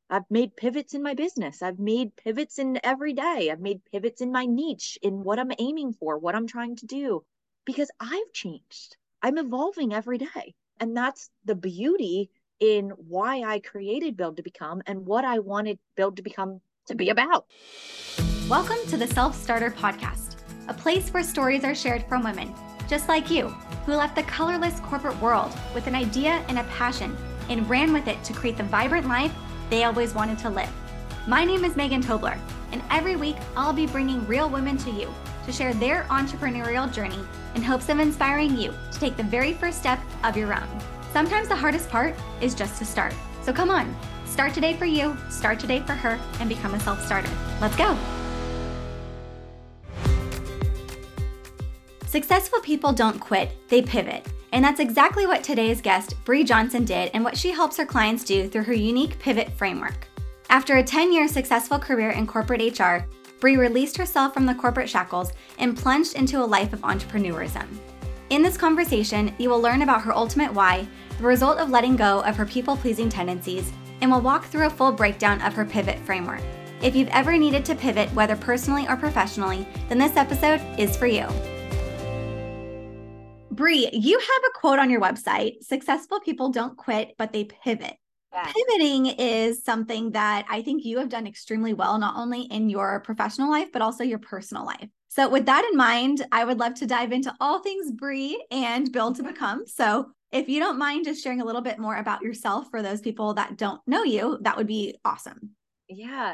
I've made pivots in my business. I've made pivots in every day. I've made pivots in my niche, in what I'm aiming for, what I'm trying to do, because I've changed. I'm evolving every day. And that's the beauty in why I created Build to Become and what I wanted Build to Become to be about. Welcome to the Self Starter Podcast, a place where stories are shared from women, just like you, who left the colorless corporate world with an idea and a passion and ran with it to create the vibrant life they always wanted to live. My name is Megan Tobler, and every week I'll be bringing real women to you to share their entrepreneurial journey in hopes of inspiring you to take the very first step of your own. Sometimes the hardest part is just to start. So come on, start today for you, start today for her, and become a self-starter. Let's go. Successful people don't quit, they pivot. And that's exactly what today's guest, Bree Johnson, did and what she helps her clients do through her unique pivot framework. After a 10-year successful career in corporate HR, Bree released herself from the corporate shackles and plunged into a life of entrepreneurism. In this conversation, you will learn about her ultimate why, the result of letting go of her people-pleasing tendencies, and we'll walk through a full breakdown of her pivot framework. If you've ever needed to pivot, whether personally or professionally, then this episode is for you. Bree, you have a quote on your website, successful people don't quit, but they pivot. Yes. Pivoting is something that I think you have done extremely well, not only in your professional life, but also your personal life. So with that in mind, I would love to dive into all things Bree and Build to Become. So if you don't mind just sharing a little bit more about yourself for those people that don't know you, that would be awesome. Yeah,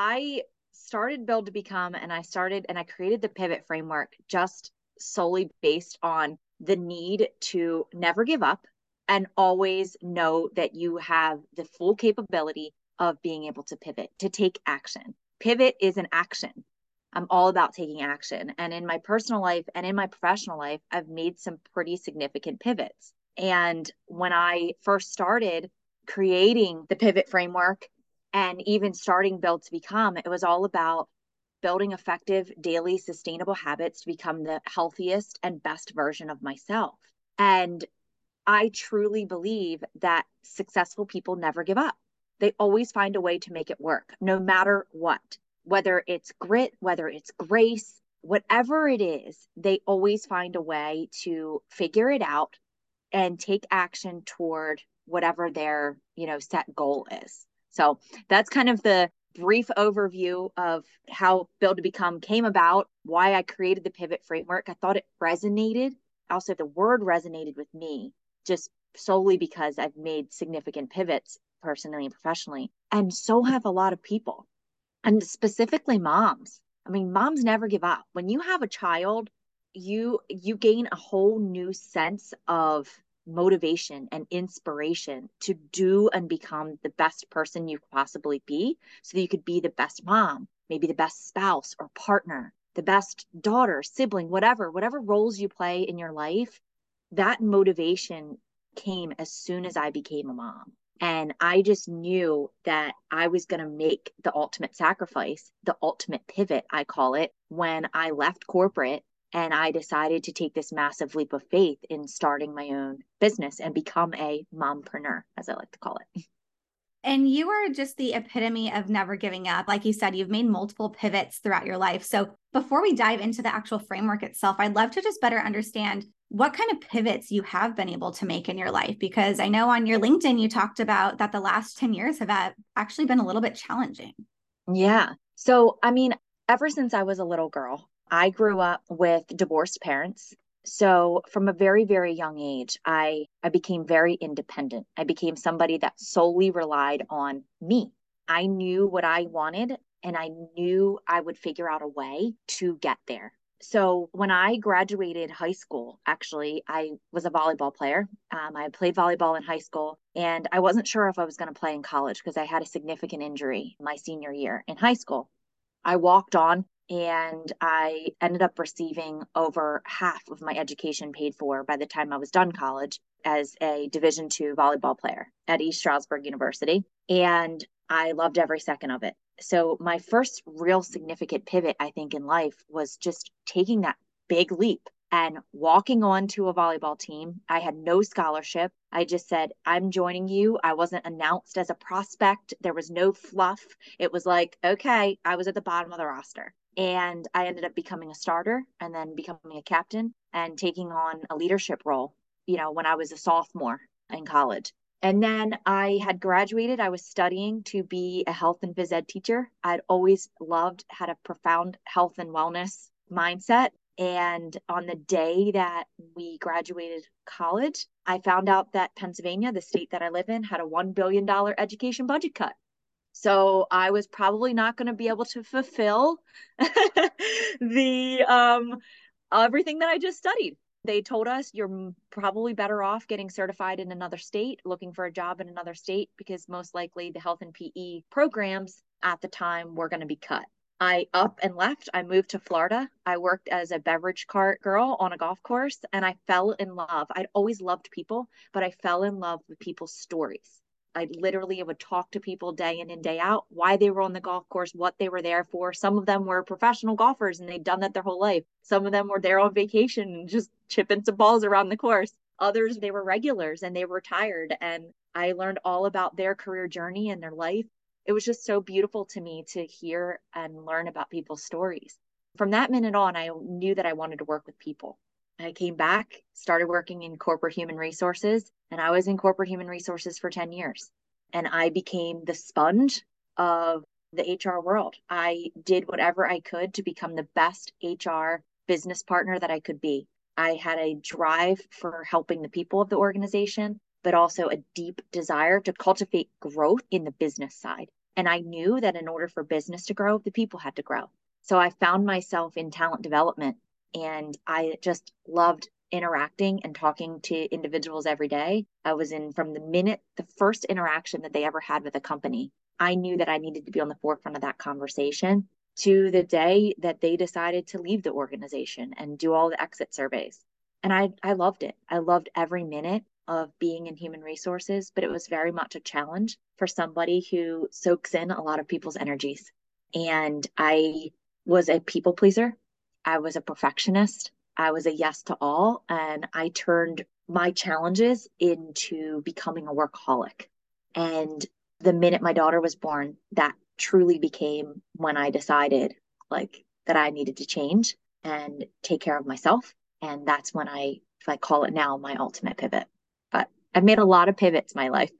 I started Build to Become and I created the pivot framework just solely based on the need to never give up and always know that you have the full capability of being able to pivot, to take action. Pivot is an action. I'm all about taking action. And in my personal life and in my professional life, I've made some pretty significant pivots. And when I first started creating the pivot framework and even starting Build to Become, it was all about building effective daily sustainable habits to become the healthiest and best version of myself. And I truly believe that successful people never give up. They always find a way to make it work, no matter what, whether it's grit, whether it's grace, whatever it is, they always find a way to figure it out and take action toward whatever their, set goal is. So that's kind of the brief overview of how Build to Become came about, why I created the pivot framework. I thought it resonated. Also, the word resonated with me just solely because I've made significant pivots personally and professionally. And so have a lot of people, and specifically moms. I mean, moms never give up. When you have a child, you gain a whole new sense of motivation and inspiration to do and become the best person you could possibly be so that you could be the best mom, maybe the best spouse or partner, the best daughter, sibling, whatever roles you play in your life. That motivation came as soon as I became a mom. And I just knew that I was going to make the ultimate sacrifice, the ultimate pivot, I call it, when I left corporate and I decided to take this massive leap of faith in starting my own business and become a mompreneur, as I like to call it. And you are just the epitome of never giving up. Like you said, you've made multiple pivots throughout your life. So before we dive into the actual framework itself, I'd love to just better understand what kind of pivots you have been able to make in your life. Because I know on your LinkedIn, you talked about that the last 10 years have actually been a little bit challenging. Yeah. So, I mean, ever since I was a little girl, I grew up with divorced parents. So from a very, very young age, I became very independent. I became somebody that solely relied on me. I knew what I wanted and I knew I would figure out a way to get there. So when I graduated high school, actually, I was a volleyball player. I played volleyball in high school, and I wasn't sure if I was going to play in college because I had a significant injury my senior year in high school. I walked on and I ended up receiving over half of my education paid for by the time I was done college as a Division II volleyball player at East Stroudsburg University. And I loved every second of it. So my first real significant pivot, I think, in life was just taking that big leap and walking on to a volleyball team. I had no scholarship. I just said, I'm joining you. I wasn't announced as a prospect. There was no fluff. It was like, okay, I was at the bottom of the roster. And I ended up becoming a starter and then becoming a captain and taking on a leadership role, when I was a sophomore in college. And then I had graduated. I was studying to be a health and phys ed teacher. I'd always had a profound health and wellness mindset. And on the day that we graduated college, I found out that Pennsylvania, the state that I live in, had a $1 billion education budget cut. So I was probably not going to be able to fulfill the everything that I just studied. They told us you're probably better off getting certified in another state, looking for a job in another state, because most likely the health and PE programs at the time were going to be cut. I up and left. I moved to Florida. I worked as a beverage cart girl on a golf course, and I fell in love. I'd always loved people, but I fell in love with people's stories. I literally would talk to people day in and day out, why they were on the golf course, what they were there for. Some of them were professional golfers and they'd done that their whole life. Some of them were there on vacation and just chipping some balls around the course. Others, they were regulars and they were retired. And I learned all about their career journey and their life. It was just so beautiful to me to hear and learn about people's stories. From that minute on, I knew that I wanted to work with people. I came back, started working in corporate human resources, and I was in corporate human resources for 10 years. And I became the sponge of the HR world. I did whatever I could to become the best HR business partner that I could be. I had a drive for helping the people of the organization, but also a deep desire to cultivate growth in the business side. And I knew that in order for business to grow, the people had to grow. So I found myself in talent development. And I just loved interacting and talking to individuals every day. I was in from the first interaction that they ever had with a company. I knew that I needed to be on the forefront of that conversation to the day that they decided to leave the organization and do all the exit surveys. And I loved it. I loved every minute of being in human resources, but it was very much a challenge for somebody who soaks in a lot of people's energies. And I was a people pleaser. I was a perfectionist. I was a yes to all. And I turned my challenges into becoming a workaholic. And the minute my daughter was born, that truly became when I decided that I needed to change and take care of myself. And that's when I call it now my ultimate pivot. But I've made a lot of pivots in my life.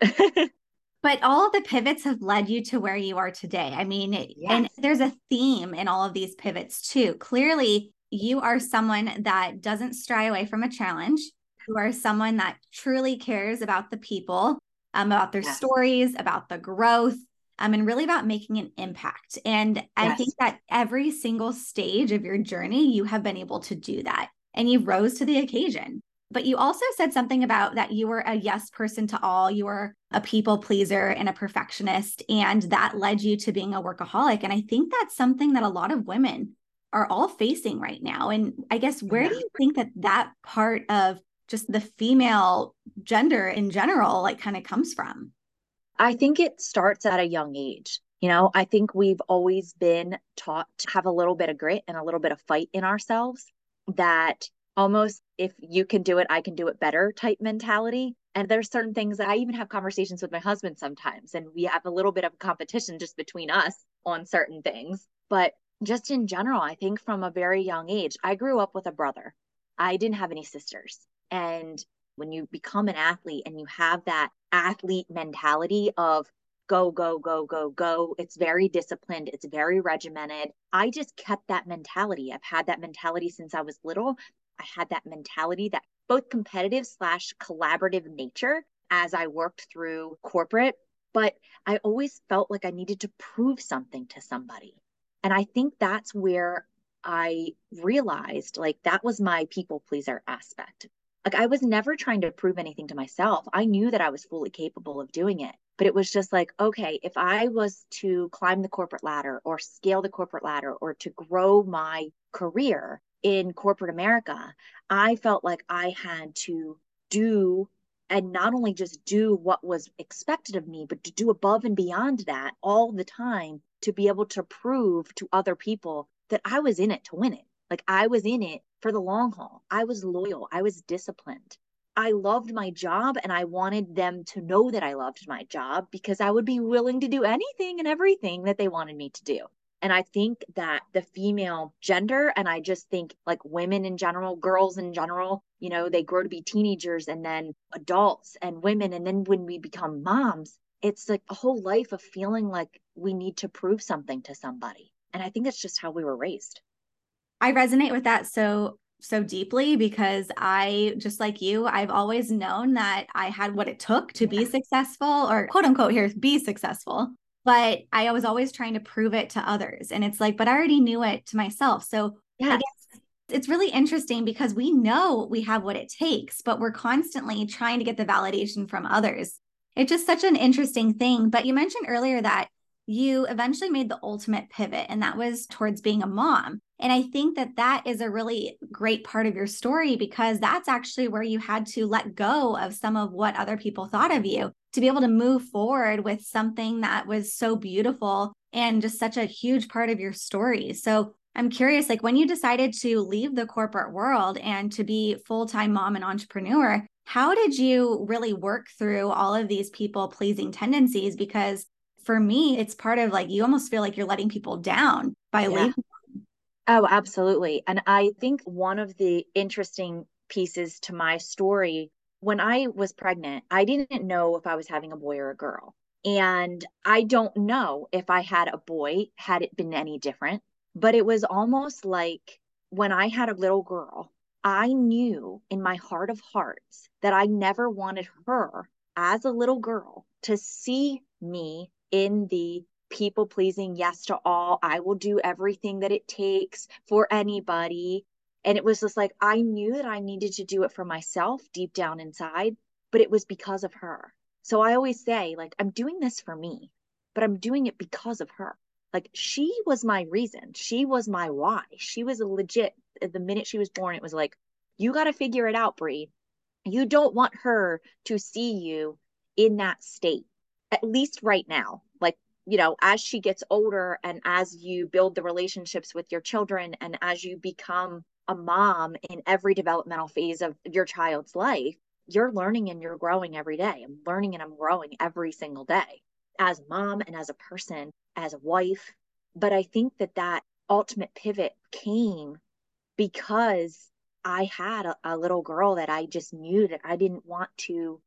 But all of the pivots have led you to where you are today. I mean, yes. And there's a theme in all of these pivots too. Clearly, you are someone that doesn't stray away from a challenge. You are someone that truly cares about the people, about their stories, about the growth, and really about making an impact. And I think that every single stage of your journey, you have been able to do that. And you rose to the occasion. But you also said something about that you were a yes person to all. You were a people pleaser and a perfectionist, and that led you to being a workaholic. And I think that's something that a lot of women are all facing right now. And I guess, where do you think that part of just the female gender in general, kind of comes from? I think it starts at a young age. I think we've always been taught to have a little bit of grit and a little bit of fight in ourselves, that almost, if you can do it, I can do it better type mentality. And there's certain things that I even have conversations with my husband sometimes, and we have a little bit of competition just between us on certain things. But just in general, I think from a very young age, I grew up with a brother. I didn't have any sisters. And when you become an athlete and you have that athlete mentality of go, go, go, go, go, it's very disciplined, it's very regimented. I just kept that mentality. I've had that mentality since I was little. I had that mentality, that both competitive / collaborative nature as I worked through corporate, but I always felt like I needed to prove something to somebody. And I think that's where I realized that was my people pleaser aspect. I was never trying to prove anything to myself. I knew that I was fully capable of doing it, but it was just okay, if I was to climb the corporate ladder or scale the corporate ladder or to grow my career in corporate America, I felt like I had to do, and not only just do what was expected of me, but to do above and beyond that all the time to be able to prove to other people that I was in it to win it. I was in it for the long haul. I was loyal. I was disciplined. I loved my job and I wanted them to know that I loved my job because I would be willing to do anything and everything that they wanted me to do. And I think that the female gender, and I just think like women in general, girls in general, they grow to be teenagers and then adults and women. And then when we become moms, it's like a whole life of feeling like we need to prove something to somebody. And I think that's just how we were raised. I resonate with that so deeply because I, just like you, I've always known that I had what it took to be successful, or quote unquote here, be successful. But I was always trying to prove it to others. And it's like, but I already knew it to myself. So I Yes. guess it's really interesting because we know we have what it takes, but we're constantly trying to get the validation from others. It's just such an interesting thing. But you mentioned earlier that you eventually made the ultimate pivot, and that was towards being a mom. And I think that that is a really great part of your story because that's actually where you had to let go of some of what other people thought of you to be able to move forward with something that was so beautiful and just such a huge part of your story. So I'm curious, like when you decided to leave the corporate world and to be full-time mom and entrepreneur, how did you really work through all of these people pleasing tendencies? Because for me, it's part of like, you almost feel like you're letting people down by Yeah. leaving. Oh, absolutely. And I think one of the interesting pieces to my story, when I was pregnant, I didn't know if I was having a boy or a girl. And I don't know if I had a boy, had it been any different, but it was almost like when I had a little girl, I knew in my heart of hearts that I never wanted her as a little girl to see me in the people pleasing, yes to all. I will do everything that it takes for anybody. And it was just like, I knew that I needed to do it for myself deep down inside, but it was because of her. So I always say, like, I'm doing this for me, but I'm doing it because of her. Like, she was my reason. She was my why. She was a legit, the minute she was born, it was like, you got to figure it out, Brie. You don't want her to see you in that state, at least right now. Like, as she gets older and as you build the relationships with your children and as you become a mom in every developmental phase of your child's life, you're learning and you're growing every day. I'm learning and I'm growing every single day as a mom and as a person, as a wife. But I think that ultimate pivot came because I had a little girl that I just knew that I didn't want to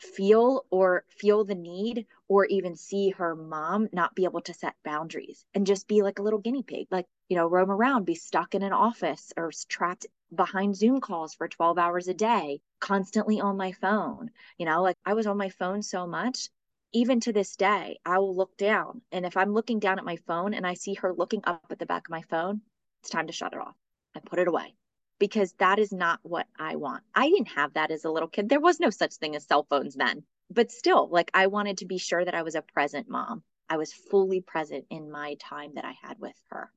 feel the need or even see her mom not be able to set boundaries and just be like a little guinea pig, like, roam around, be stuck in an office or trapped behind Zoom calls for 12 hours a day, constantly on my phone. Like I was on my phone so much. Even to this day, I will look down. And if I'm looking down at my phone and I see her looking up at the back of my phone, it's time to shut it off. I put it away because that is not what I want. I didn't have that as a little kid. There was no such thing as cell phones then. But still, like I wanted to be sure that I was a present mom. I was fully present in my time that I had with her.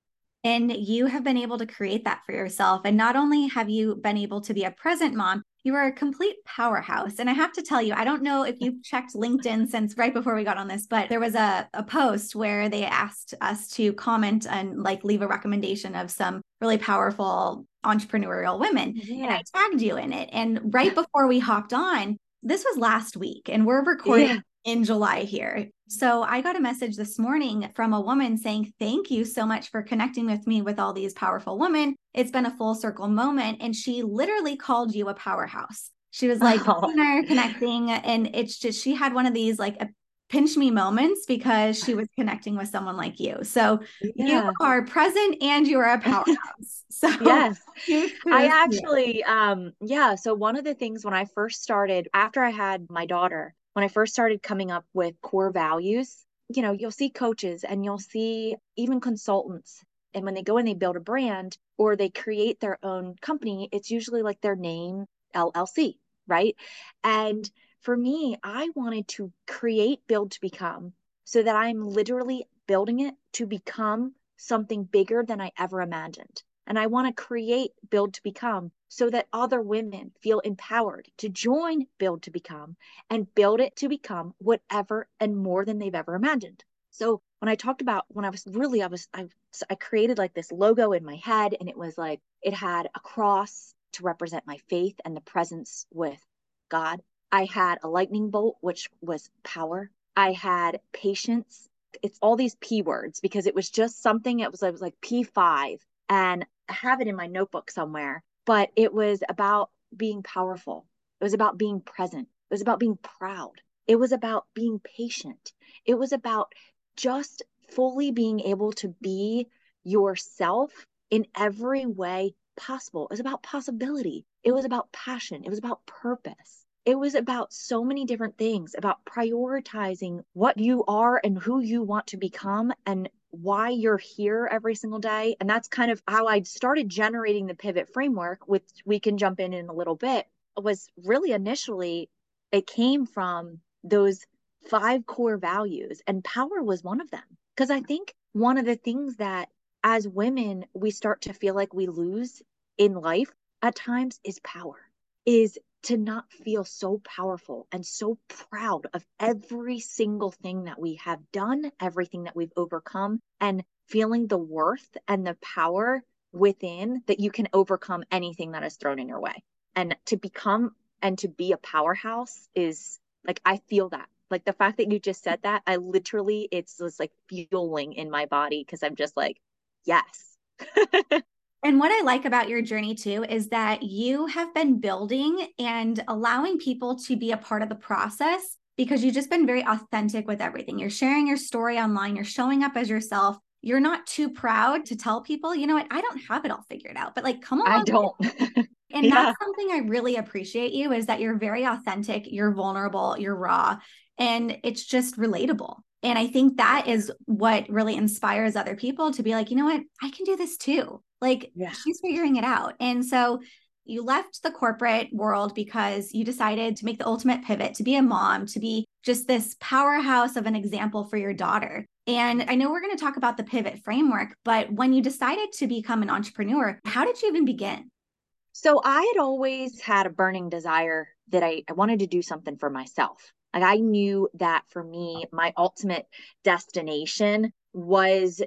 And you have been able to create that for yourself. And not only have you been able to be a present mom, you are a complete powerhouse. And I have to tell you, I don't know if you've checked LinkedIn since right before we got on this, but there was a post where they asked us to comment and like leave a recommendation of some really powerful entrepreneurial women. Yeah. And I tagged you in it. And right before we hopped on, this was last week, and we're recording in July here. So I got a message this morning from a woman saying, thank you so much for connecting with me with all these powerful women. It's been a full circle moment. And she literally called you a powerhouse. She was like, you and I are connecting. And it's just, she had one of these like pinch me moments because she was connecting with someone like you. So you are present and you are a powerhouse. So yes, I actually, so one of the things when I first started, after I had my daughter, when I first started coming up with core values, you'll see coaches and you'll see even consultants. And when they go and they build a brand or they create their own company, it's usually like their name, LLC, right? And for me, I wanted to create, build to become so that I'm literally building it to become something bigger than I ever imagined. And I want to create Build to Become so that other women feel empowered to join Build to Become and build it to become whatever and more than they've ever imagined. So when I talked about when I was really, I created like this logo in my head, and it was like, it had a cross to represent my faith and the presence with God. I had a lightning bolt, which was power. I had patience. It's all these P words because it was just something, it was like P5, and I have it in my notebook somewhere, but it was about being powerful. It was about being present. It was about being proud. It was about being patient. It was about just fully being able to be yourself in every way possible. It was about possibility. It was about passion. It was about purpose. It was about so many different things, about prioritizing what you are and who you want to become and why you're here every single day. And that's kind of how I started generating the pivot framework, which we can jump in a little bit. It was really initially, it came from those 5 core values, and power was one of them. Because I think one of the things that as women, we start to feel like we lose in life at times is power, is to not feel so powerful and so proud of every single thing that we have done, everything that we've overcome, and feeling the worth and the power within that you can overcome anything that is thrown in your way. And to become and to be a powerhouse is like, I feel that. Like the fact that you just said that, I literally, it's just like fueling in my body because I'm just like, yes. And what I like about your journey too is that you have been building and allowing people to be a part of the process because you've just been very authentic with everything. You're sharing your story online, you're showing up as yourself. You're not too proud to tell people, you know what, I don't have it all figured out, but like come I along. don't. And Yeah. that's something I really appreciate you is that you're very authentic, you're vulnerable, you're raw, and it's just relatable. And I think that is what really inspires other people to be like, you know what, I can do this too. Like Yeah. she's figuring it out. And so you left the corporate world because you decided to make the ultimate pivot, to be a mom, to be just this powerhouse of an example for your daughter. And I know we're going to talk about the pivot framework, but when you decided to become an entrepreneur, how did you even begin? So I had always had a burning desire that I wanted to do something for myself. Like I knew that for me, my ultimate destination was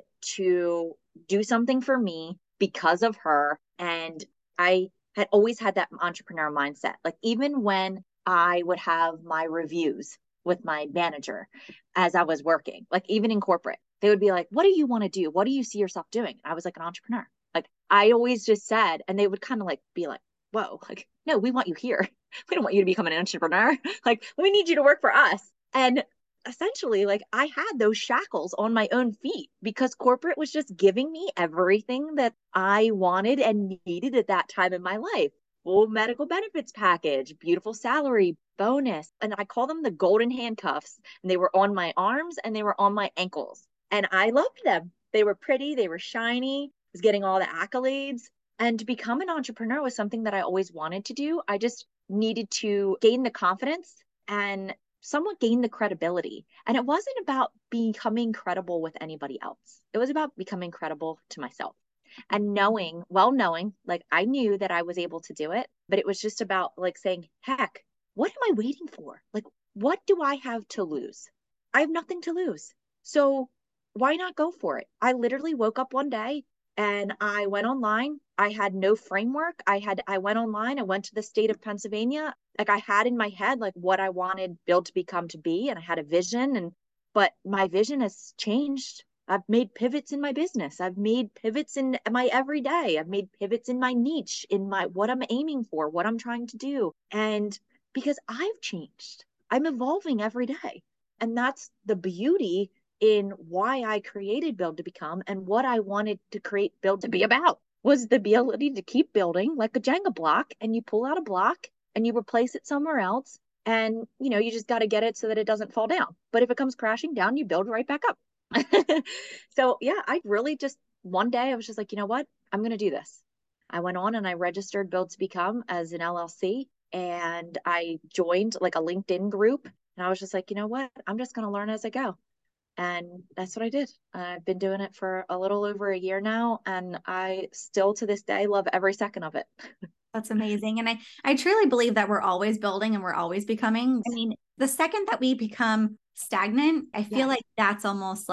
to do something for me because of her. And I had always had that entrepreneur mindset. Like even when I would have my reviews with my manager as I was working, like even in corporate, they would be like, what do you want to do? What do you see yourself doing? And I was like, an entrepreneur. Like I always just said, and they would kind of like be like, whoa, like, no, we want you here. We don't want you to become an entrepreneur. Like, we need you to work for us. And essentially, like, I had those shackles on my own feet because corporate was just giving me everything that I wanted and needed at that time in my life. Full medical benefits package, beautiful salary, bonus. And I call them the golden handcuffs. And they were on my arms and they were on my ankles. And I loved them. They were pretty, they were shiny, was getting all the accolades. And to become an entrepreneur was something that I always wanted to do. I just needed to gain the confidence and somewhat gain the credibility. And it wasn't about becoming credible with anybody else. It was about becoming credible to myself and knowing, well, knowing, like I knew that I was able to do it, but it was just about like saying, heck, what am I waiting for? Like, what do I have to lose? I have nothing to lose. So why not go for it? I literally woke up one day and I went online. I had no framework. I went online. I went to the state of Pennsylvania. Like I had in my head like what I wanted Build to Become to be, and I had a vision. And but my vision has changed. I've made pivots in my business. I've made pivots in my everyday. I've made pivots in my niche, in my what I'm aiming for, what I'm trying to do. And because I've changed, I'm evolving every day. And that's the beauty in why I created Build to Become and what I wanted to create Build to be about was the ability to keep building like a Jenga block, and you pull out a block and you replace it somewhere else, and you just got to get it so that it doesn't fall down. But if it comes crashing down, you build right back up. So yeah, I really just one day I was just like, you know what? I'm going to do this. I went on and I registered Build to Become as an LLC, and I joined like a LinkedIn group, and I was just like, you know what? I'm just going to learn as I go. And that's what I did. I've been doing it for a little over a year now, and I still to this day love every second of it. That's amazing. And I truly believe that we're always building and we're always becoming. I mean, the second that we become stagnant, I feel Yes. like that's almost like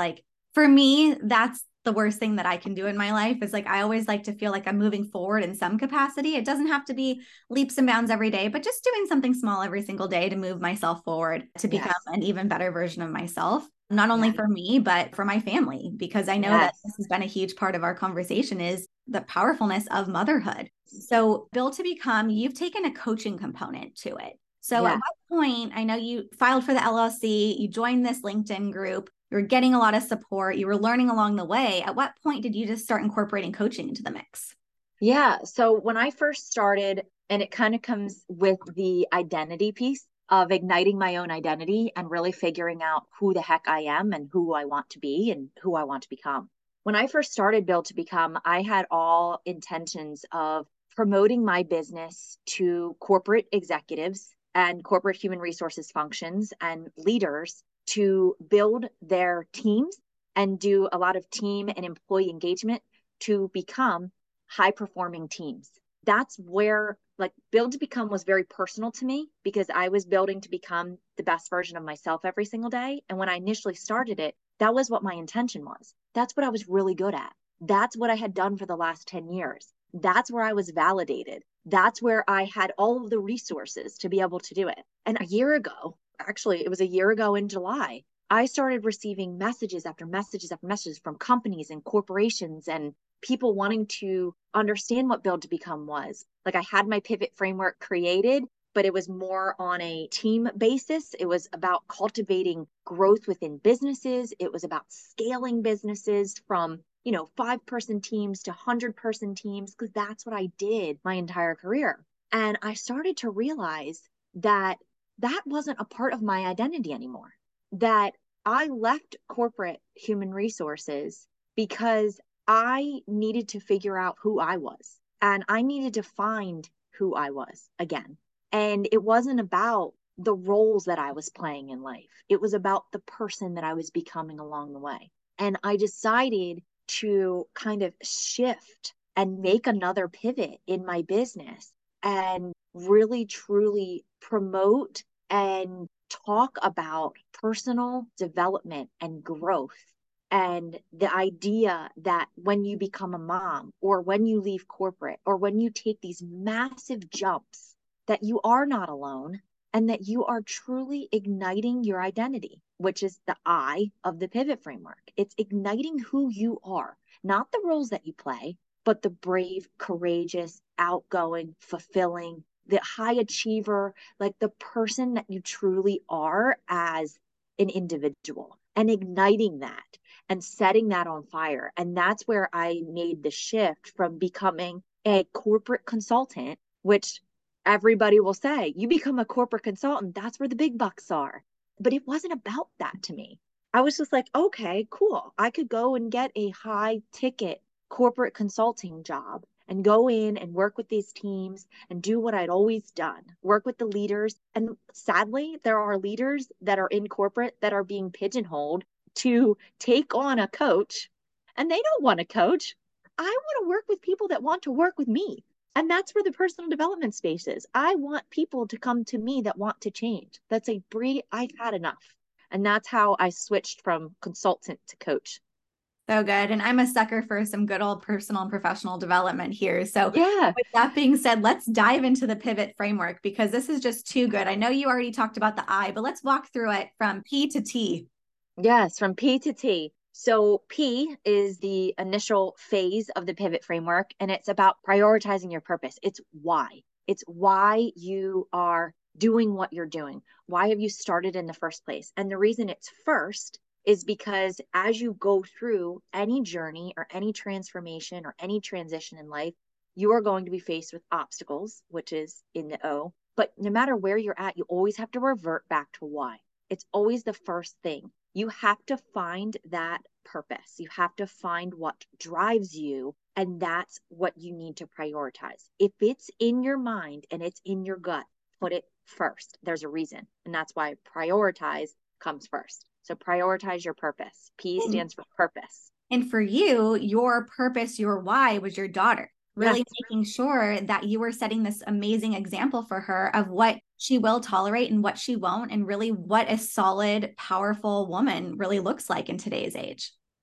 For me, that's the worst thing that I can do in my life is like, I always like to feel like I'm moving forward in some capacity. It doesn't have to be leaps and bounds every day, but just doing something small every single day to move myself forward to become Yes. an even better version of myself, not only Yeah. for me, but for my family, because I know that Yes. this has been a huge part of our conversation is the powerfulness of motherhood. So Build to Become, you've taken a coaching component to it. So at Yeah. what point, I know you filed for the LLC, you joined this LinkedIn group, you were getting a lot of support, you were learning along the way. At what point did you just start incorporating coaching into the mix? Yeah. So when I first started, and it kind of comes with the identity piece of igniting my own identity and really figuring out who the heck I am and who I want to be and who I want to become. When I first started Build to Become, I had all intentions of promoting my business to corporate executives and corporate human resources functions and leaders to build their teams and do a lot of team and employee engagement to become high performing teams. That's where like Build to Become was very personal to me because I was building to become the best version of myself every single day. And when I initially started it, that was what my intention was. That's what I was really good at. That's what I had done for the last 10 years. That's where I was validated. That's where I had all of the resources to be able to do it. And a year ago, actually, it was a year ago in July, I started receiving messages after messages after messages from companies and corporations and people wanting to understand what Build to Become was. Like I had my pivot framework created, but it was more on a team basis. It was about cultivating growth within businesses. It was about scaling businesses from, 5-person teams to 100-person teams, because that's what I did my entire career. And I started to realize that that wasn't a part of my identity anymore, that I left corporate human resources because I needed to figure out who I was and I needed to find who I was again. And it wasn't about the roles that I was playing in life, it was about the person that I was becoming along the way. And I decided to kind of shift and make another pivot in my business and really truly promote and talk about personal development and growth and the idea that when you become a mom or when you leave corporate or when you take these massive jumps, that you are not alone and that you are truly igniting your identity, which is the I of the pivot framework. It's igniting who you are, not the roles that you play, but the brave, courageous, outgoing, fulfilling, the high achiever, like the person that you truly are as an individual and igniting that and setting that on fire. And that's where I made the shift from becoming a corporate consultant, which everybody will say, you become a corporate consultant, that's where the big bucks are. But it wasn't about that to me. I was just like, okay, cool. I could go and get a high ticket corporate consulting job and go in and work with these teams and do what I'd always done, work with the leaders. And sadly, there are leaders that are in corporate that are being pigeonholed to take on a coach, and they don't want to coach. I want to work with people that want to work with me. And that's where the personal development space is. I want people to come to me that want to change. That's a Brie, I've had enough. And that's how I switched from consultant to coach. So good. And I'm a sucker for some good old personal and professional development here. So, Yeah. with that being said, let's dive into the pivot framework because this is just too good. I know you already talked about the I, but let's walk through it from P to T. Yes, from P to T. So P is the initial phase of the pivot framework, and it's about prioritizing your purpose. It's why. It's why you are doing what you're doing. Why have you started in the first place? And the reason it's first is because as you go through any journey or any transformation or any transition in life, you are going to be faced with obstacles, which is in the O. But no matter where you're at, you always have to revert back to why. It's always the first thing. You have to find that purpose. You have to find what drives you, and that's what you need to prioritize. If it's in your mind and it's in your gut, put it first. There's a reason, and that's why prioritize comes first. So prioritize your purpose. P stands for purpose. And for you, your purpose, your why was your daughter, Yes. really making sure that you were setting this amazing example for her of what she will tolerate and what she won't, and really what a solid, powerful woman really looks like in today's age.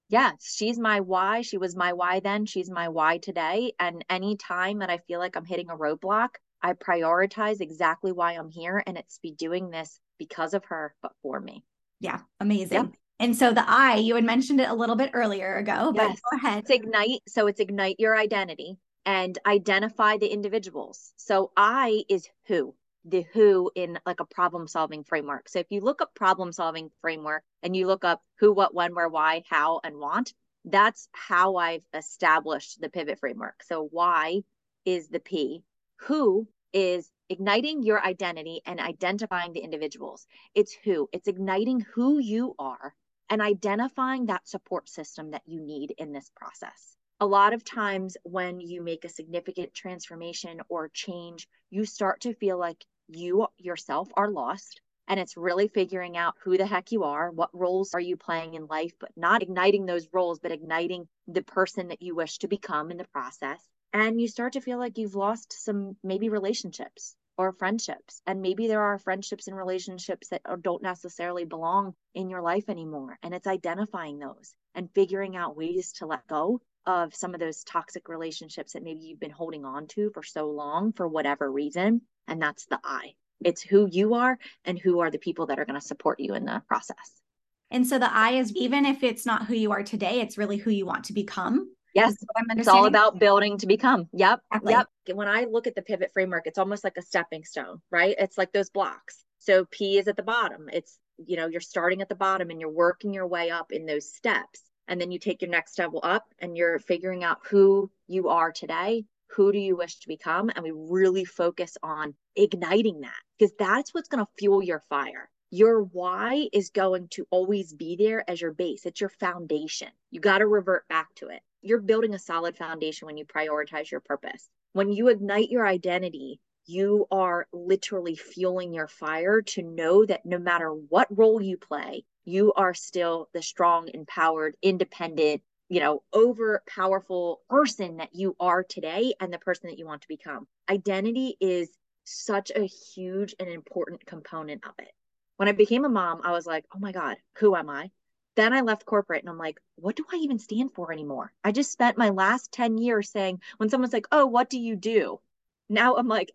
Yeah, she's my why. She was my why then. She's my why today. And any time that I feel like I'm hitting a roadblock, I prioritize exactly why I'm here. And it's be doing this because of her, but for me. Yeah, Yep. amazing. And so the I, you had mentioned it a little bit earlier ago, but Yes. go ahead. It's ignite. So it's ignite your identity and identify the individuals. So I is who, the who in like a problem solving framework. So if you look up problem solving framework and you look up who, what, when, where, why, how, and want, that's how I've established the pivot framework. So why is the P, who is igniting your identity and identifying the individuals. It's who, it's igniting who you are and identifying that support system that you need in this process. A lot of times when you make a significant transformation or change, you start to feel like you yourself are lost. And it's really figuring out who the heck you are, what roles are you playing in life, but not igniting those roles, but igniting the person that you wish to become in the process. And you start to feel like you've lost some maybe relationships or friendships. And maybe there are friendships and relationships that don't necessarily belong in your life anymore. And it's identifying those and figuring out ways to let go of some of those toxic relationships that maybe you've been holding on to for so long for whatever reason. And that's the I. It's who you are and who are the people that are going to support you in the process. And so the I is, even if it's not who you are today, it's really who you want to become. Yes, Is what I'm it's all understanding. about building to become. Yep, Exactly. yep. When I look at the pivot framework, it's almost like a stepping stone, right? It's like those blocks. So P is at the bottom. It's, you're starting at the bottom and you're working your way up in those steps. And then you take your next step up and you're figuring out who you are today. Who do you wish to become? And we really focus on igniting that because that's what's going to fuel your fire. Your why is going to always be there as your base. It's your foundation. You got to revert back to it. You're building a solid foundation when you prioritize your purpose. When you ignite your identity, you are literally fueling your fire to know that no matter what role you play, you are still the strong, empowered, independent, over powerful person that you are today and the person that you want to become. Identity is such a huge and important component of it. When I became a mom, I was like, oh my God, who am I? Then I left corporate and I'm like, what do I even stand for anymore? I just spent my last 10 years saying, when someone's like, oh, what do you do? Now I'm like,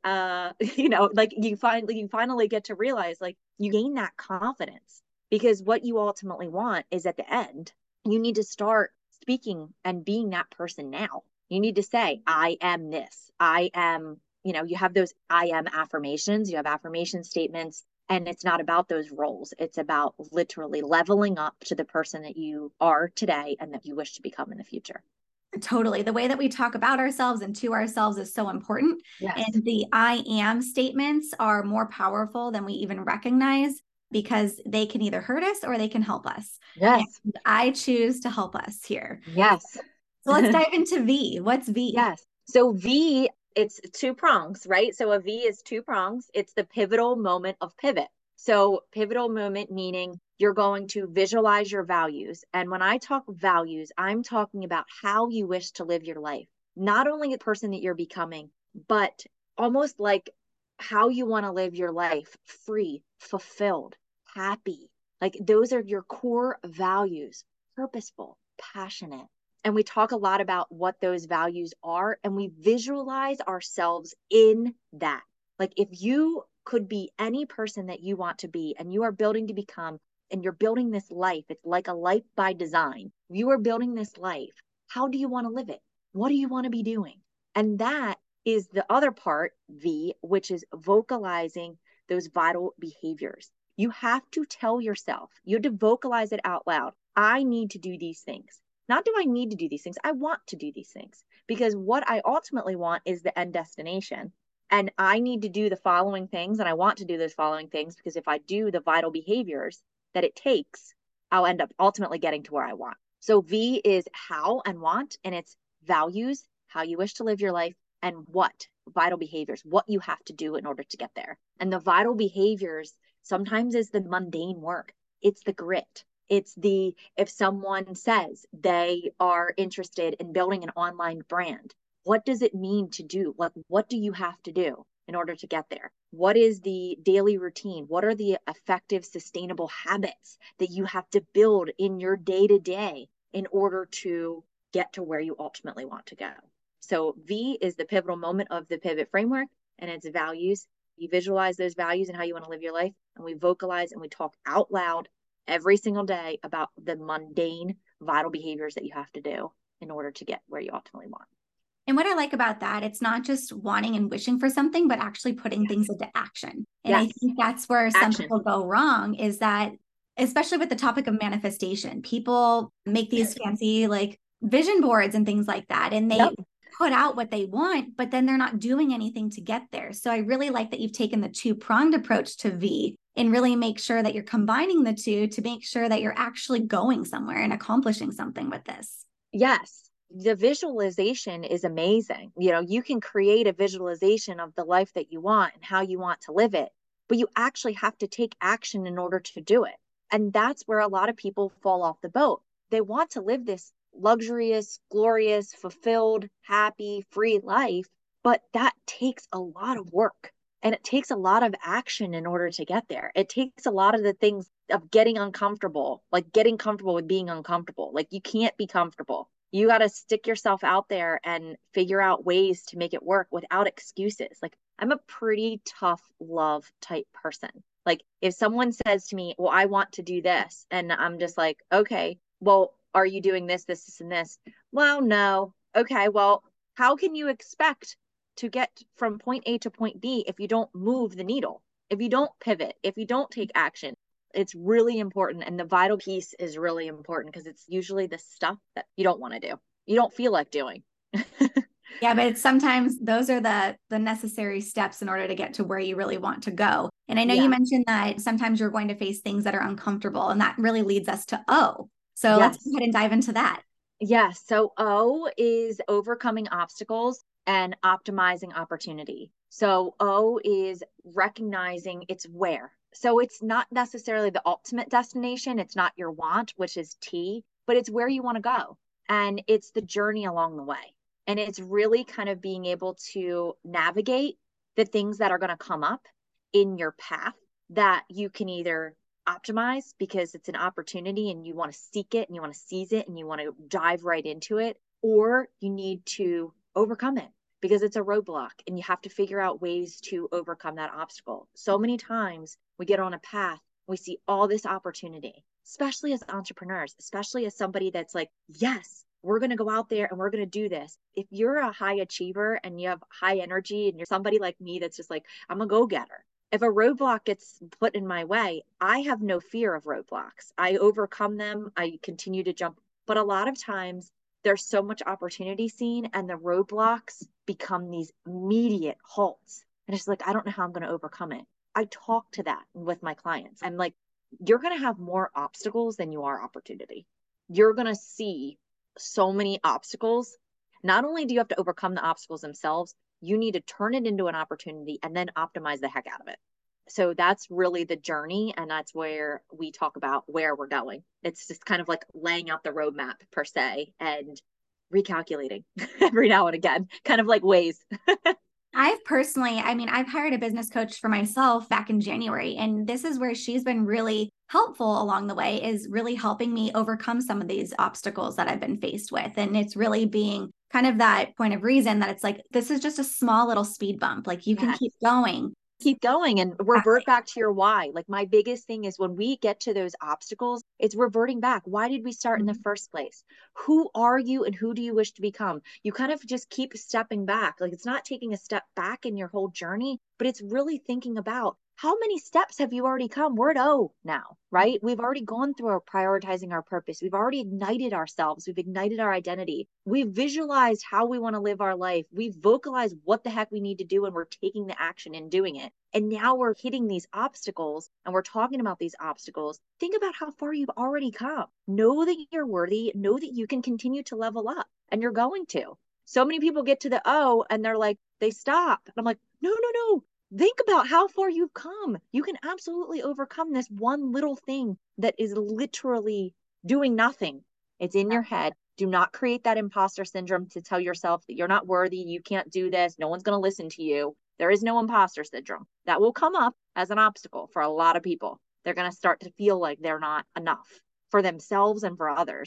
like you finally get to realize like you gain that confidence because what you ultimately want is at the end, you need to start speaking and being that person now. You need to say, I am this. I am, you have those I am affirmations, you have affirmation statements, and it's not about those roles. It's about literally leveling up to the person that you are today and that you wish to become in the future. Totally. The way that we talk about ourselves and to ourselves is so important. Yes. And the I am statements are more powerful than we even recognize because they can either hurt us or they can help us. And Yes. I choose to help us here. Yes. So let's dive into V. What's V? Yes. So V, it's two prongs, right? So a V is two prongs. It's the pivotal moment of pivot. So pivotal moment meaning you're going to visualize your values. And when I talk values, I'm talking about how you wish to live your life. Not only the person that you're becoming, but almost like how you want to live your life free, fulfilled, happy. Like those are your core values, purposeful, passionate. And we talk a lot about what those values are and we visualize ourselves in that. Like if you could be any person that you want to be and you are building to become and you're building this life, it's like a life by design. You are building this life. How do you want to live it? What do you want to be doing? And that is the other part, V, which is vocalizing those vital behaviors. You have to tell yourself, you have to vocalize it out loud. I need to do these things. Not do I need to do these things, I want to do these things because what I ultimately want is the end destination. And I need to do the following things and I want to do those following things because if I do the vital behaviors that it takes, I'll end up ultimately getting to where I want. So V is how and want, and it's values, how you wish to live your life, and what vital behaviors, what you have to do in order to get there. And the vital behaviors sometimes is the mundane work. It's the grit. It's the, if someone says they are interested in building an online brand, what does it mean to do? What do you have to do in order to get there? What is the daily routine? What are the effective, sustainable habits that you have to build in your day to day in order to get to where you ultimately want to go. So V is the pivotal moment of the pivot framework, and it's values. You visualize those values and how you want to live your life, and we vocalize and we talk out loud every single day about the mundane, vital behaviors that you have to do in order to get where you ultimately want. And what I like about that, it's not just wanting and wishing for something, but actually putting things into action. And I think that's where some people go wrong, is that, especially with the topic of manifestation, people make these fancy like vision boards and things like that. And they put out what they want, but then they're not doing anything to get there. So I really like that you've taken the two-pronged approach to V and really make sure that you're combining the two to make sure that you're actually going somewhere and accomplishing something with this. Yes. The visualization is amazing. You know, you can create a visualization of the life that you want and how you want to live it, but you actually have to take action in order to do it. And that's where a lot of people fall off the boat. They want to live this luxurious, glorious, fulfilled, happy, free life, but that takes a lot of work and it takes a lot of action in order to get there. It takes a lot of the things of getting uncomfortable, like getting comfortable with being uncomfortable. Like you can't be comfortable. You got to stick yourself out there and figure out ways to make it work without excuses. Like I'm a pretty tough love type person. Like if someone says to me, well, I want to do this, and I'm just like, okay, well, are you doing this, and this? Well, no. Okay, well, how can you expect to get from point A to point B if you don't move the needle, if you don't pivot, if you don't take action? It's really important. And the vital piece is really important because it's usually the stuff that you don't want to do. You don't feel like doing. Yeah, but sometimes those are the necessary steps in order to get to where you really want to go. And I know you mentioned that sometimes you're going to face things that are uncomfortable, and that really leads us to O. So let's go ahead and dive into that. Yes. So O is overcoming obstacles and optimizing opportunity. So O is recognizing it's where. So it's not necessarily the ultimate destination. It's not your want, which is T, but it's where you want to go. And it's the journey along the way. And it's really kind of being able to navigate the things that are going to come up in your path that you can either optimize because it's an opportunity and you want to seek it and you want to seize it and you want to dive right into it, or you need to overcome it because it's a roadblock and you have to figure out ways to overcome that obstacle. So many times we get on a path, we see all this opportunity, especially as entrepreneurs, especially as somebody that's like, yes, we're going to go out there and we're going to do this. If you're a high achiever and you have high energy and you're somebody like me that's just like, I'm a go-getter. If a roadblock gets put in my way, I have no fear of roadblocks. I overcome them. I continue to jump. But a lot of times there's so much opportunity seen and the roadblocks become these immediate halts. And it's like, I don't know how I'm going to overcome it. I talk to that with my clients. I'm like, you're going to have more obstacles than you are opportunity. You're going to see so many obstacles. Not only do you have to overcome the obstacles themselves, you need to turn it into an opportunity and then optimize the heck out of it. So that's really the journey. And that's where we talk about where we're going. It's just kind of like laying out the roadmap per se and recalculating every now and again, kind of like ways. I've hired a business coach for myself back in January, and this is where she's been really helpful along the way, is really helping me overcome some of these obstacles that I've been faced with. And it's really being kind of that point of reason that it's like, this is just a small little speed bump. Like you can keep going. Keep going and revert back to your why. Like my biggest thing is when we get to those obstacles, it's reverting back. Why did we start in the first place? Who are you and who do you wish to become? You kind of just keep stepping back. Like it's not taking a step back in your whole journey, but it's really thinking about how many steps have you already come? We're at O now, right? We've already gone through our prioritizing our purpose. We've already ignited ourselves. We've ignited our identity. We've visualized how we want to live our life. We've vocalized what the heck we need to do and we're taking the action and doing it. And now we're hitting these obstacles and we're talking about these obstacles. Think about how far you've already come. Know that you're worthy. Know that you can continue to level up and you're going to. So many people get to the O and they're like, they stop. And I'm like, no. Think about how far you've come. You can absolutely overcome this one little thing that is literally doing nothing. It's in your head. Do not create that imposter syndrome to tell yourself that you're not worthy. You can't do this. No one's going to listen to you. There is no imposter syndrome. That will come up as an obstacle for a lot of people. They're going to start to feel like they're not enough for themselves and for others.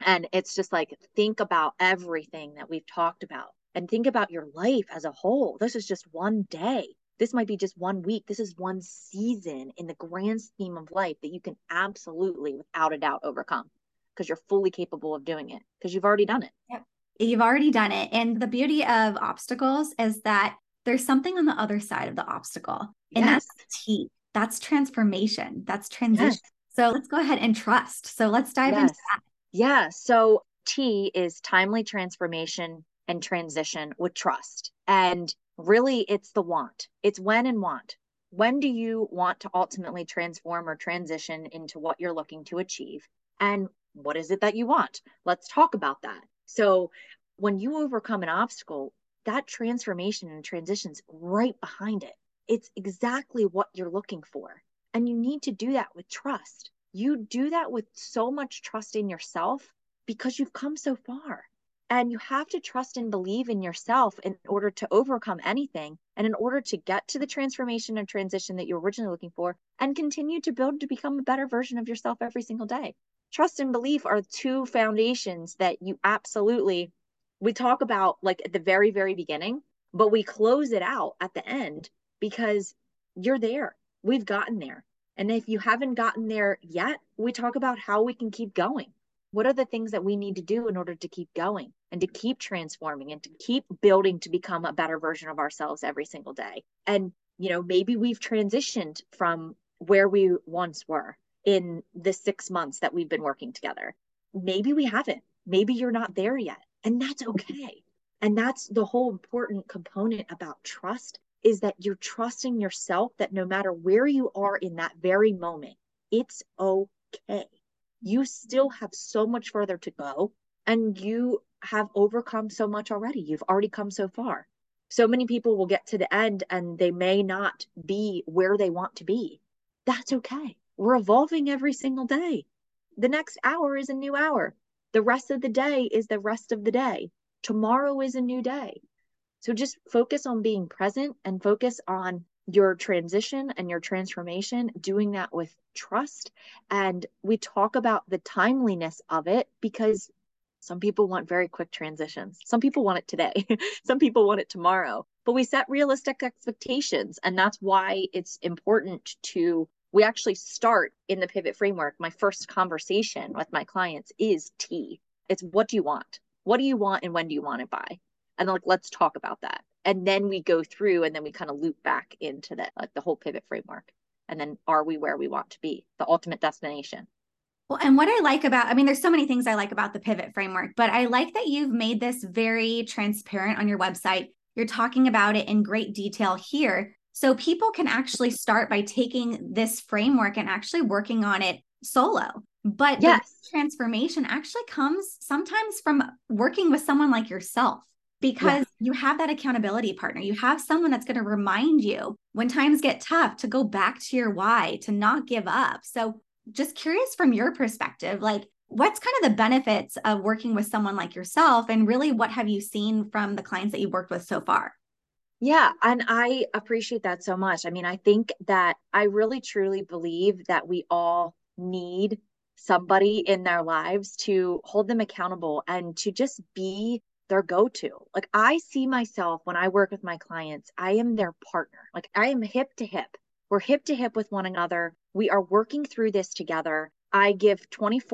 And it's just like, think about everything that we've talked about and think about your life as a whole. This is just one day. This might be just one week. This is one season in the grand scheme of life that you can absolutely, without a doubt, overcome because you're fully capable of doing it because you've already done it. Yep. You've already done it. And the beauty of obstacles is that there's something on the other side of the obstacle. And that's Yes. T. That's transformation. That's transition. Yes. So let's go ahead and trust. So let's dive into Yes. Yeah. So T is timely transformation and transition with trust. And really, it's the want. It's when and want. When do you want to ultimately transform or transition into what you're looking to achieve? And what is it that you want? Let's talk about that. So when you overcome an obstacle, that transformation and transition's right behind it. It's exactly what you're looking for. And you need to do that with trust. You do that with so much trust in yourself because you've come so far. And you have to trust and believe in yourself in order to overcome anything and in order to get to the transformation and transition that you're originally looking for and continue to build to become a better version of yourself every single day. Trust and belief are two foundations that you absolutely, we talk about like at the very, very beginning, but we close it out at the end because you're there. We've gotten there. And if you haven't gotten there yet, we talk about how we can keep going. What are the things that we need to do in order to keep going and to keep transforming and to keep building to become a better version of ourselves every single day? And, maybe we've transitioned from where we once were in the 6 months that we've been working together. Maybe we haven't. Maybe you're not there yet. And that's okay. And that's the whole important component about trust is that you're trusting yourself that no matter where you are in that very moment, it's okay. You still have so much further to go and you have overcome so much already. You've already come so far. So many people will get to the end and they may not be where they want to be. That's okay. We're evolving every single day. The next hour is a new hour. The rest of the day is the rest of the day. Tomorrow is a new day. So just focus on being present and focus on your transition and your transformation, doing that with trust. And we talk about the timeliness of it because some people want very quick transitions. Some people want it today. Some people want it tomorrow. But we set realistic expectations. And that's why it's important we actually start in the pivot framework. My first conversation with my clients is T. It's what do you want? What do you want and when do you want it by? And let's talk about that. And then we go through and then we kind of loop back into the whole pivot framework. And then are we where we want to be? The ultimate destination. Well, and what I like there's so many things I like about the pivot framework, but I like that you've made this very transparent on your website. You're talking about it in great detail here. So people can actually start by taking this framework and actually working on it solo. But yes, the transformation actually comes sometimes from working with someone like yourself because you have that accountability partner. You have someone that's going to remind you when times get tough to go back to your why, to not give up. So just curious from your perspective, like what's kind of the benefits of working with someone like yourself? And really, what have you seen from the clients that you've worked with so far? Yeah, and I appreciate that so much. I mean, I think that I really truly believe that we all need somebody in their lives to hold them accountable and to just be their go-to. Like I see myself when I work with my clients, I am their partner. Like I am hip to hip. We're hip to hip with one another. We are working through this together. I give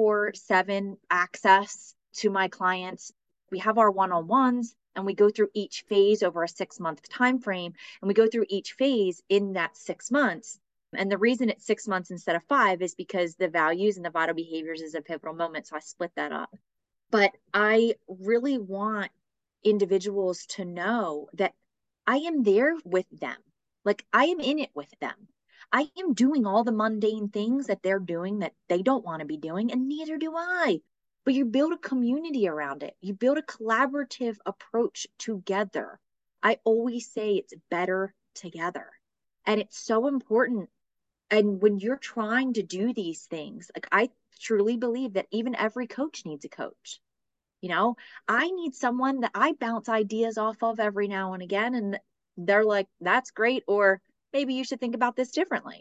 24/7 access to my clients. We have our one-on-ones and we go through each phase over a 6-month time frame, and we go through each phase in that 6 months. And the reason it's 6 months instead of 5 is because the values and the vital behaviors is a pivotal moment, so I split that up. But I really want individuals to know that I am there with them. Like I am in it with them. I am doing all the mundane things that they're doing that they don't want to be doing, and neither do I. But you build a community around it. You build a collaborative approach together. I always say it's better together. And it's so important. And when you're trying to do these things, like I truly believe that even every coach needs a coach. I need someone that I bounce ideas off of every now and again. And they're like, that's great. Or maybe you should think about this differently.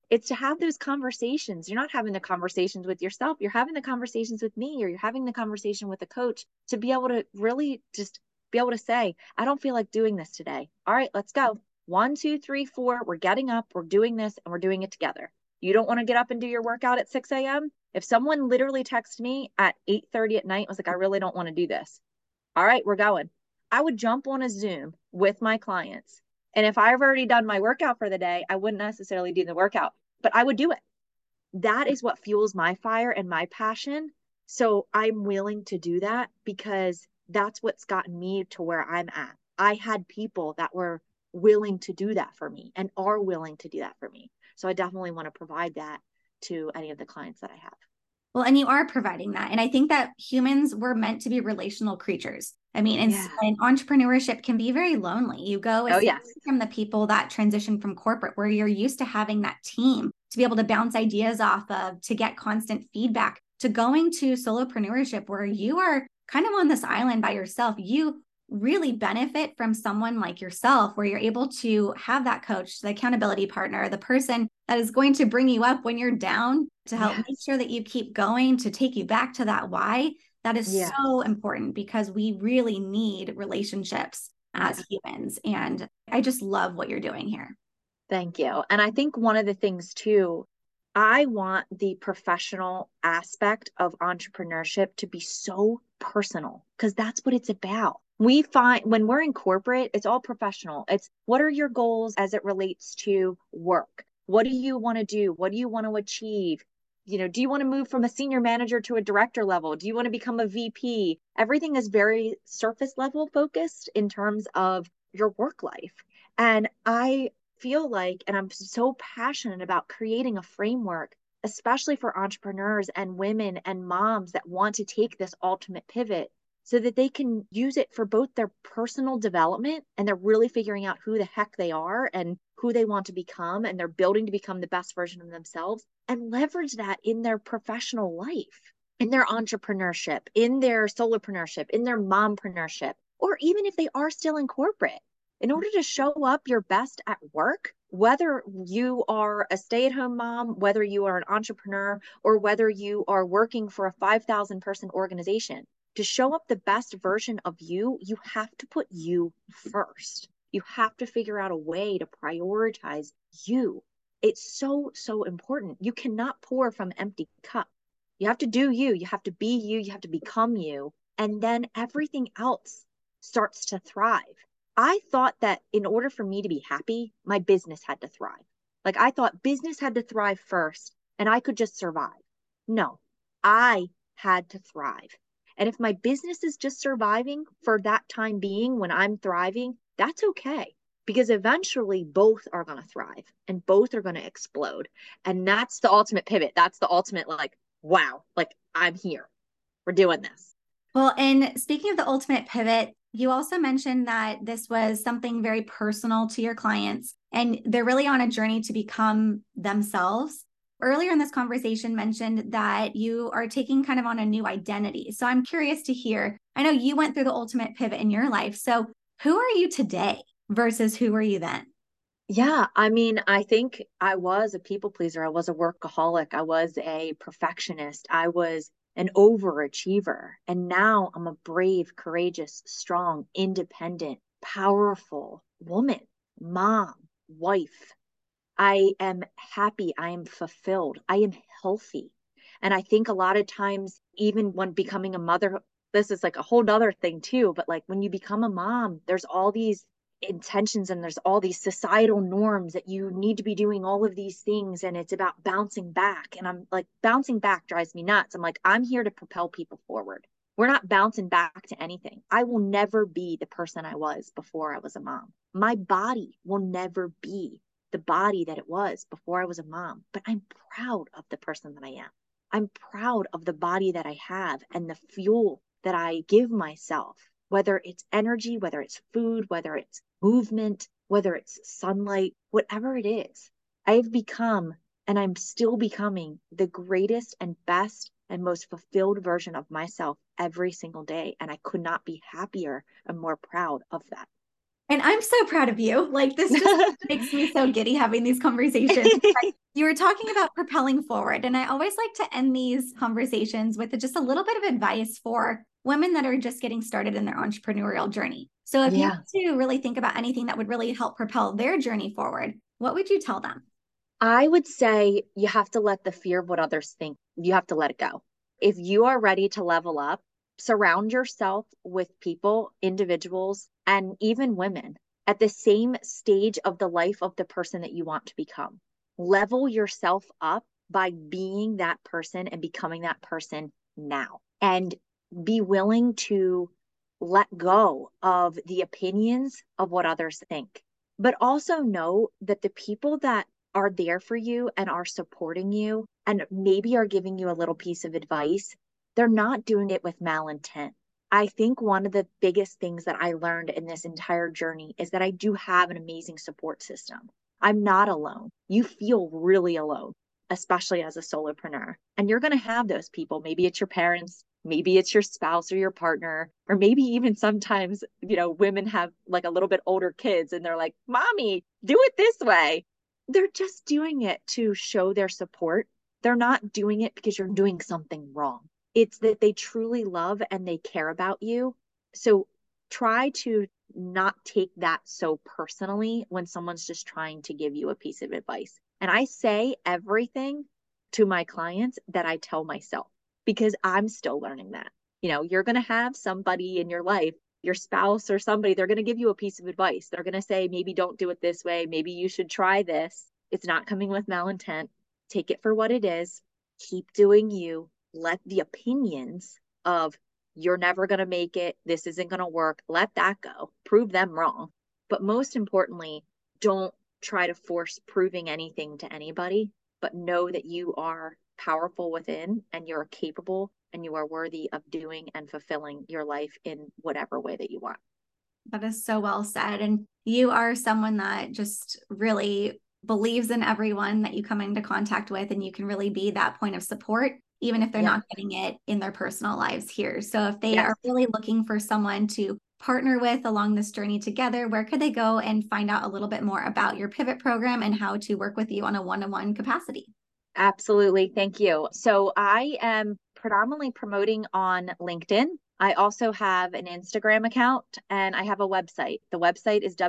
It's to have those conversations. You're not having the conversations with yourself. You're having the conversations with me, or you're having the conversation with a coach to be able to really just be able to say, I don't feel like doing this today. All right, let's go. 1, 2, 3, 4. We're getting up. We're doing this and we're doing it together. You don't want to get up and do your workout at 6 a.m. If someone literally texted me at 8:30 at night, was like, I really don't want to do this. All right, we're going. I would jump on a Zoom with my clients. And if I've already done my workout for the day, I wouldn't necessarily do the workout, but I would do it. That is what fuels my fire and my passion. So I'm willing to do that because that's what's gotten me to where I'm at. I had people that were willing to do that for me and are willing to do that for me. So I definitely want to provide that to any of the clients that I have. Well, and you are providing that. And I think that humans were meant to be relational creatures. I mean, Yeah. and entrepreneurship can be very lonely. You go Oh, yes. from the people that transition from corporate, where you're used to having that team to be able to bounce ideas off of, to get constant feedback, to going to solopreneurship, where you are kind of on this island by yourself. You really benefit from someone like yourself, where you're able to have that coach, the accountability partner, the person that is going to bring you up when you're down, to help make sure that you keep going, to take you back to that why. That is so important, because we really need relationships as humans. And I just love what you're doing here. Thank you. And I think one of the things too, I want the professional aspect of entrepreneurship to be so personal, because that's what it's about. We find when we're in corporate, it's all professional. It's what are your goals as it relates to work? What do you want to do? What do you want to achieve? Do you want to move from a senior manager to a director level? Do you want to become a VP? Everything is very surface level focused in terms of your work life. And I feel like, and I'm so passionate about creating a framework, especially for entrepreneurs and women and moms that want to take this ultimate pivot so that they can use it for both their personal development, and they're really figuring out who the heck they are and who they want to become, and they're building to become the best version of themselves, and leverage that in their professional life, in their entrepreneurship, in their solopreneurship, in their mompreneurship, or even if they are still in corporate. In order to show up your best at work, whether you are a stay-at-home mom, whether you are an entrepreneur, or whether you are working for a 5,000 person organization, to show up the best version of you, you have to put you first. You have to figure out a way to prioritize you. It's so, so important. You cannot pour from an empty cup. You have to do you. You have to be you. You have to become you. And then everything else starts to thrive. I thought that in order for me to be happy, my business had to thrive. Like I thought business had to thrive first and I could just survive. No, I had to thrive. And if my business is just surviving for that time being when I'm thriving, that's okay. Because eventually both are going to thrive and both are going to explode. And that's the ultimate pivot. That's the ultimate, like, wow, like I'm here. We're doing this. Well, and speaking of the ultimate pivot, you also mentioned that this was something very personal to your clients, and they're really on a journey to become themselves. Earlier in this conversation mentioned that you are taking kind of on a new identity. So I'm curious to hear, I know you went through the ultimate pivot in your life. So who are you today versus who were you then? Yeah, I mean, I think I was a people pleaser. I was a workaholic. I was a perfectionist. I was an overachiever. And now I'm a brave, courageous, strong, independent, powerful woman, mom, wife. I am happy. I am fulfilled. I am healthy. And I think a lot of times, even when becoming a mother, this is like a whole nother thing too, but like when you become a mom, there's all these intentions and there's all these societal norms that you need to be doing all of these things. And it's about bouncing back. And I'm like, bouncing back drives me nuts. I'm like, I'm here to propel people forward. We're not bouncing back to anything. I will never be the person I was before I was a mom. My body will never be the body that it was before I was a mom, but I'm proud of the person that I am. I'm proud of the body that I have and the fuel that I give myself, whether it's energy, whether it's food, whether it's movement, whether it's sunlight, whatever it is. I've become, and I'm still becoming, the greatest and best and most fulfilled version of myself every single day. And I could not be happier and more proud of that. And I'm so proud of you. Like, this just makes me so giddy having these conversations. You were talking about propelling forward. And I always like to end these conversations with just a little bit of advice for women that are just getting started in their entrepreneurial journey. So if you had to really think about anything that would really help propel their journey forward, what would you tell them? I would say you have to let the fear of what others think, you have to let it go. If you are ready to level up, surround yourself with people, individuals, and even women at the same stage of the life of the person that you want to become. Level yourself up by being that person and becoming that person now. And be willing to let go of the opinions of what others think. But also know that the people that are there for you and are supporting you and maybe are giving you a little piece of advice, they're not doing it with malintent. I think one of the biggest things that I learned in this entire journey is that I do have an amazing support system. I'm not alone. You feel really alone, especially as a solopreneur. And you're going to have those people. Maybe it's your parents, maybe it's your spouse or your partner, or maybe even sometimes, women have like a little bit older kids and they're like, Mommy, do it this way. They're just doing it to show their support. They're not doing it because you're doing something wrong. It's that they truly love and they care about you. So try to not take that so personally when someone's just trying to give you a piece of advice. And I say everything to my clients that I tell myself because I'm still learning that. You're going to have somebody in your life, your spouse or somebody, they're going to give you a piece of advice. They're going to say, maybe don't do it this way. Maybe you should try this. It's not coming with malintent. Take it for what it is. Keep doing you. Let the opinions of you're never going to make it, this isn't going to work, let that go. Prove them wrong. But most importantly, don't try to force proving anything to anybody, but know that you are powerful within and you're capable and you are worthy of doing and fulfilling your life in whatever way that you want. That is so well said. And you are someone that just really believes in everyone that you come into contact with, and you can really be that point of support, even if they're not getting it in their personal lives here. So if they are really looking for someone to partner with along this journey together, where could they go and find out a little bit more about your Pivot program and how to work with you on a one-to-one capacity? Absolutely. Thank you. So I am predominantly promoting on LinkedIn. I also have an Instagram account and I have a website. The website is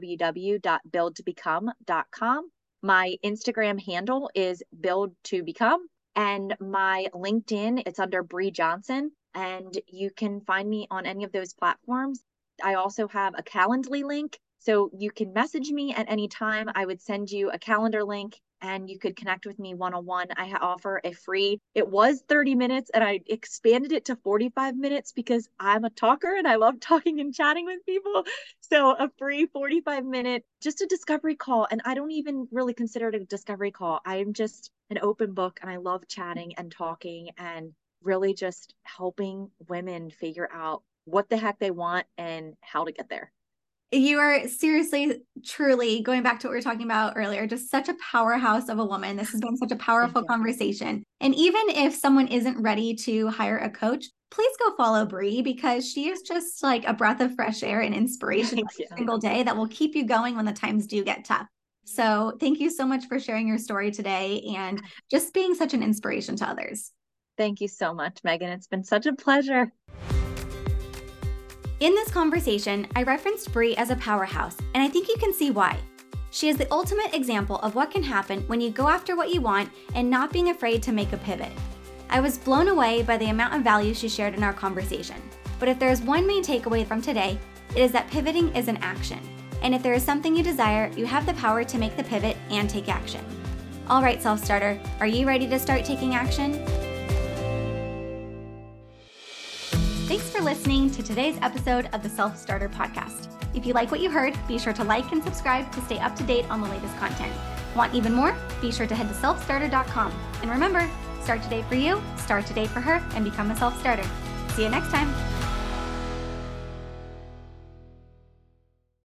www.buildtobecome.com. My Instagram handle is buildtobecome, and my LinkedIn, it's under Bree Johnson, and you can find me on any of those platforms. I also have a Calendly link, so you can message me at any time. I would send you a calendar link and you could connect with me one-on-one. I offer a free, it was 30 minutes and I expanded it to 45 minutes because I'm a talker and I love talking and chatting with people. So a free 45-minute, just a discovery call. And I don't even really consider it a discovery call. I'm just an open book and I love chatting and talking and really just helping women figure out what the heck they want and how to get there. You are seriously, truly, going back to what we were talking about earlier, just such a powerhouse of a woman. This has been such a powerful conversation. And even if someone isn't ready to hire a coach, please go follow Bree, because she is just like a breath of fresh air and inspiration every single day that will keep you going when the times do get tough. So thank you so much for sharing your story today and just being such an inspiration to others. Thank you so much, Megan. It's been such a pleasure. In this conversation, I referenced Bree as a powerhouse, and I think you can see why. She is the ultimate example of what can happen when you go after what you want and not being afraid to make a pivot. I was blown away by the amount of value she shared in our conversation. But if there is one main takeaway from today, it is that pivoting is an action. And if there is something you desire, you have the power to make the pivot and take action. All right, self-starter, are you ready to start taking action? Thanks for listening to today's episode of the Self-Starter Podcast. If you like what you heard, be sure to like and subscribe to stay up to date on the latest content. Want even more? Be sure to head to selfstarter.com. And remember, start today for you, start today for her, and become a self-starter. See you next time.